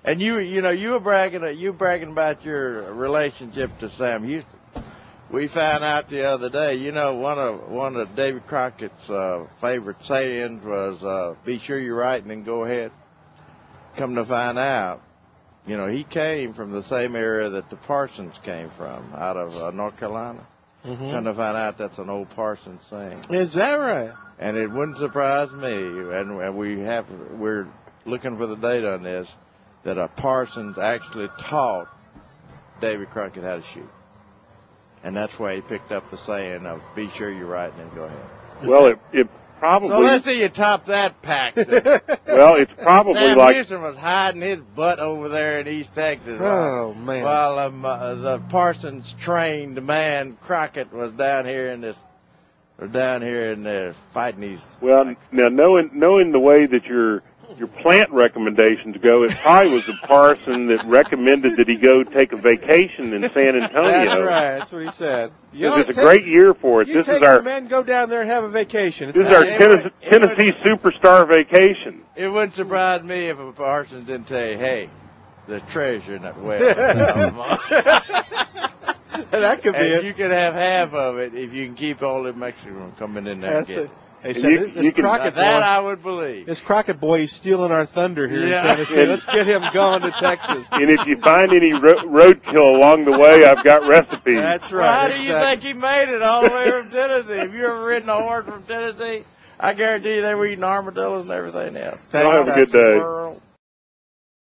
And you were bragging about your relationship to Sam Houston. We found out the other day, one of Davy Crockett's favorite sayings was, be sure you're right and then go ahead. Come to find out, he came from the same area that the Parsons came from, out of North Carolina. Mm-hmm. Come to find out that's an old Parsons saying. Is that right? And it wouldn't surprise me, and we're looking for the data on this, that a Parsons actually taught Davy Crockett how to shoot. And that's why he picked up the saying of be sure you're right and then go ahead. Well, it probably... So let's see you top that pack. Well, it's probably Sam like... Houston was hiding his butt over there in East Texas. Man. While the Parsons trained man, Crockett, was down here in fighting these... Well, now, knowing the way that your plant recommendations go, it probably was the Parson that recommended that he go take a vacation in San Antonio. That's right. That's what he said. It's a great year for us. This is our men go down there and have a vacation. This is our Tennessee superstar vacation. It wouldn't surprise me if a Parsons didn't tell you, hey, there's treasure in that well. That could be it. You can have half of it if you can keep all the Mexicans from coming in there and getting it. Hey, this Crockett boy, that I would believe. This Crockett boy, he's stealing our thunder here in Tennessee. Let's get him going to Texas. And if you find any roadkill along the way, I've got recipes. That's right. Well, how do you think he made it all the way from Tennessee? Have you ever ridden a horse from Tennessee? I guarantee you they were eating armadillos and everything else. Have a good day.